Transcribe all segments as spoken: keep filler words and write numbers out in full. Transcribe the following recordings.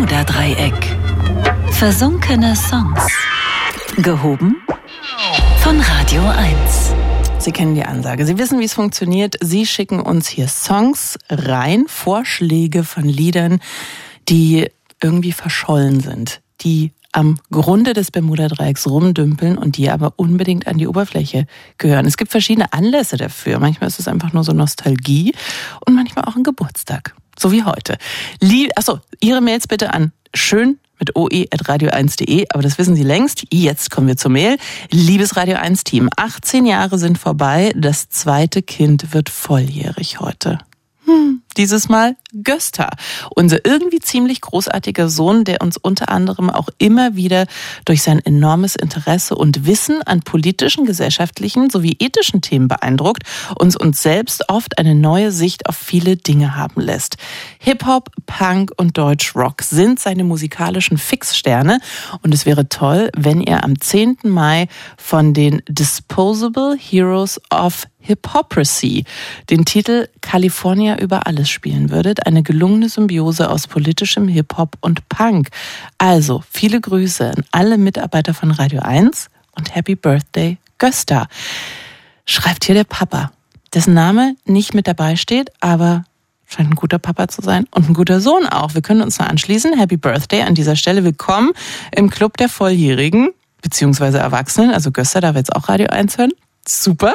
Bermuda-Dreieck. Versunkene Songs. Gehoben von Radio eins. Sie kennen die Ansage. Sie wissen, wie es funktioniert. Sie schicken uns hier Songs rein, Vorschläge von Liedern, die irgendwie verschollen sind, die am Grunde des Bermuda-Dreiecks rumdümpeln und die aber unbedingt an die Oberfläche gehören. Es gibt verschiedene Anlässe dafür. Manchmal ist es einfach nur so Nostalgie und manchmal auch ein Geburtstag. So wie heute. Lie- Achso, Ihre Mails bitte an schön mit oe at radio eins punkt de, aber das wissen Sie längst. Jetzt kommen wir zur Mail. Liebes Radio eins Team, achtzehn Jahre sind vorbei, das zweite Kind wird volljährig heute. Hm, dieses Mal Gösta, unser irgendwie ziemlich großartiger Sohn, der uns unter anderem auch immer wieder durch sein enormes Interesse und Wissen an politischen, gesellschaftlichen sowie ethischen Themen beeindruckt, uns uns selbst oft eine neue Sicht auf viele Dinge haben lässt. Hip-Hop, Punk und Deutschrock sind seine musikalischen Fixsterne und es wäre toll, wenn ihr am zehnten Mai von den Disposable Heroes of Hypocrisy den Titel California über alles spielen würdet. Eine gelungene Symbiose aus politischem Hip-Hop und Punk. Also, viele Grüße an alle Mitarbeiter von Radio eins und Happy Birthday, Gösta. Schreibt hier der Papa, dessen Name nicht mit dabei steht, aber scheint ein guter Papa zu sein und ein guter Sohn auch. Wir können uns nur anschließen. Happy Birthday an dieser Stelle. Willkommen im Club der Volljährigen beziehungsweise Erwachsenen. Also Gösta darf jetzt auch Radio eins hören. Super.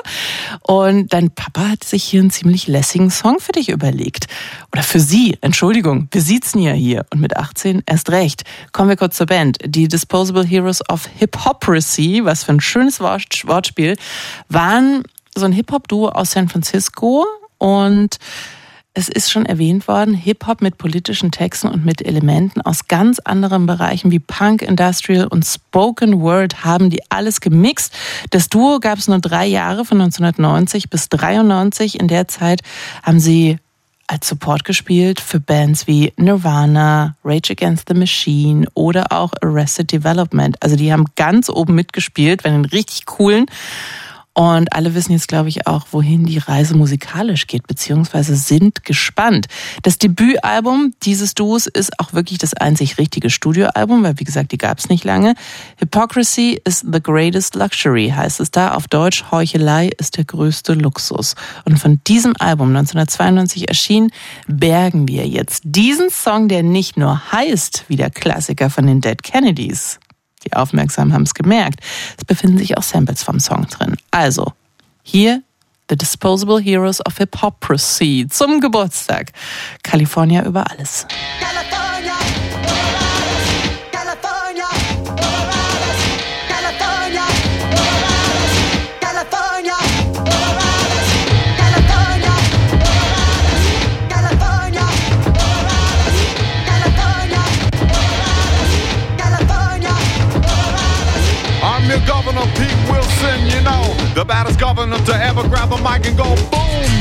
Und dein Papa hat sich hier einen ziemlich lässigen Song für dich überlegt. Oder für sie, Entschuldigung, wir siezen ja hier. Und mit achtzehn erst recht. Kommen wir kurz zur Band. Die Disposable Heroes of Hypocrisy, was für ein schönes Wortspiel, waren so ein Hip-Hop-Duo aus San Francisco. Und es ist schon erwähnt worden, Hip-Hop mit politischen Texten und mit Elementen aus ganz anderen Bereichen wie Punk, Industrial und Spoken Word haben die alles gemixt. Das Duo gab es nur drei Jahre, von neunzehnhundertneunzig bis dreiundneunzig. In der Zeit haben sie als Support gespielt für Bands wie Nirvana, Rage Against the Machine oder auch Arrested Development. Also die haben ganz oben mitgespielt bei den richtig coolen. Und alle wissen jetzt, glaube ich, auch, wohin die Reise musikalisch geht, beziehungsweise sind gespannt. Das Debütalbum dieses Duos ist auch wirklich das einzig richtige Studioalbum, weil, wie gesagt, die gab es nicht lange. Hypocrisy is the greatest luxury, heißt es da. Auf Deutsch, Heuchelei ist der größte Luxus. Und von diesem Album, neunzehnhundertzweiundneunzig erschienen, bergen wir jetzt diesen Song, der nicht nur heißt wie der Klassiker von den Dead Kennedys. Die Aufmerksamen haben es gemerkt. Es befinden sich auch Samples vom Song drin. Also, hier The Disposable Heroes of Hypocrisy zum Geburtstag. California über alles. California, over alles. California, over alles. California, over alles. California, over alles. California, over alles. California, over alles. California, over alles. California, over alles. I'm your governor, Pete Wilson, you know, the baddest governor to ever grab a mic and go boom.